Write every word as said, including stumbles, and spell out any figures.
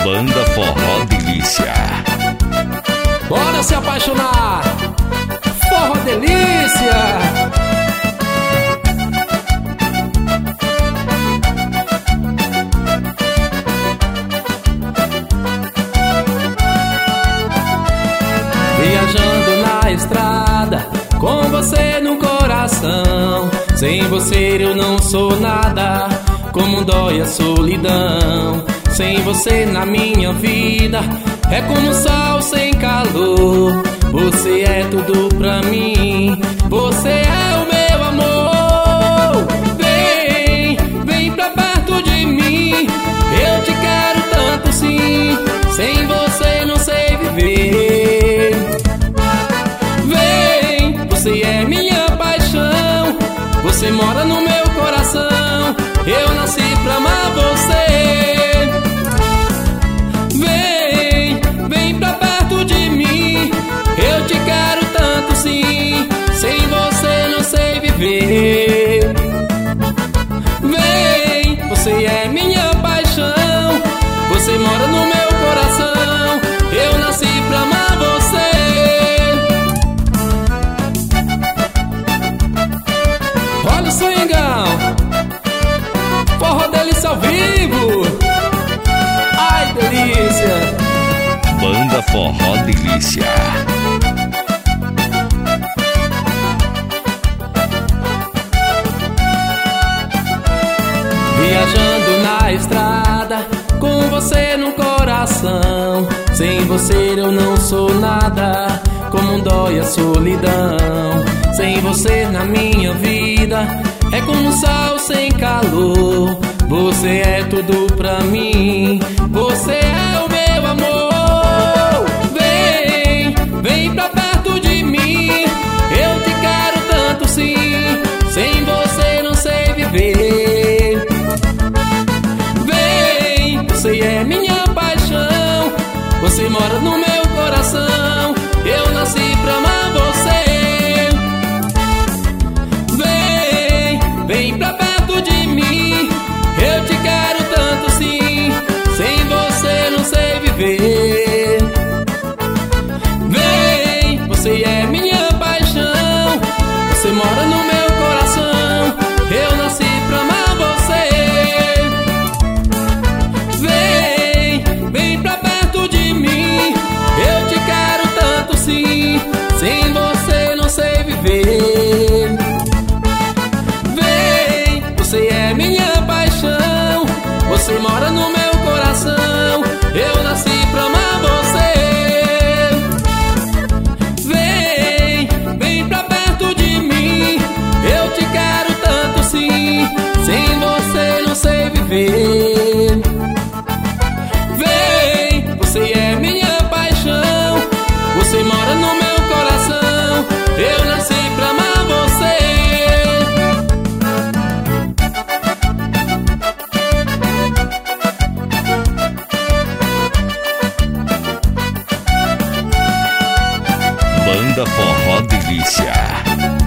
Banda Forró Delícia. Bora se apaixonar, Forró Delícia. Viajando na estrada, com você no coração. Sem você eu não sou nada, como dói a solidão. Sem você na minha vida, é como sol sem calor. Você é tudo pra mim, você é o meu amor. Vem, vem pra perto de mim, eu te quero tanto sim. Sem você não sei viver. Vem, você é minha paixão, você mora no meu coração. Eu nasci pra amar você. Vem, vem pra perto de mim, eu te quero tanto sim. Sem você não sei viver. Vem, você é minha paixão, você mora no meu coração. Eu nasci pra amar você. Olha o swingão, Forró Delícia ao vivo. Ai, delícia. Banda Forró Delícia. Viajando na estrada, com você no coração. Sem você eu não sou nada, como dói a solidão. Sem você na minha vida, é como sol sem calor. Você é tudo pra mim, você é o meu amor. Vem, vem pra perto de mim, eu te quero tanto sim. Sem você não sei viver. Vem, você é minha paixão, você mora no meu coração. Eu nasci pra amar você. Vem, vem pra perto de mim, eu te quero tanto sim. Sem você não sei viver. Vem, você é minha paixão, você mora no meu coração. Eu nasci pra amar você. Vem, vem pra perto de mim, eu te quero tanto sim. Sem você não sei viver. Vem, você é minha paixão, você mora no meu coração. Eu nasci pra amar você. Vem, vem pra perto de mim, eu te quero tanto sim. Sem você não sei viver. Vem, você é minha paixão, você mora no meu coração. Eu nasci pra amar você. Banda Forró Delícia.